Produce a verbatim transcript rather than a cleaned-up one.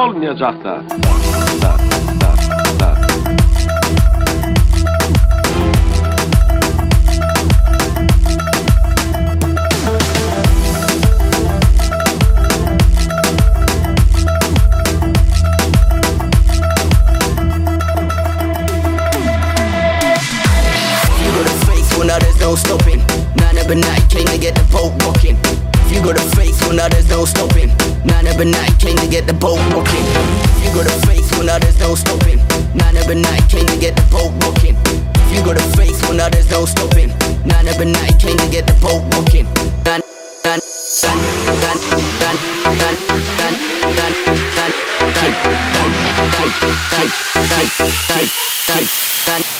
olmayacak da. Da, da, da. Now there's no stopping. Nine every night came to get the boat rocking. If you got a faith, well now there's no stopping. Nine every night came to get the boat rocking. If you got a faith, well now there's no stopping. Nine every night came to get the boat rocking. If you got a faith, well now there's no stopping. Nine every night came to get the boat rocking. Dun dun dun dun dun dun dun dun dun dun dun dun dun dun dun dun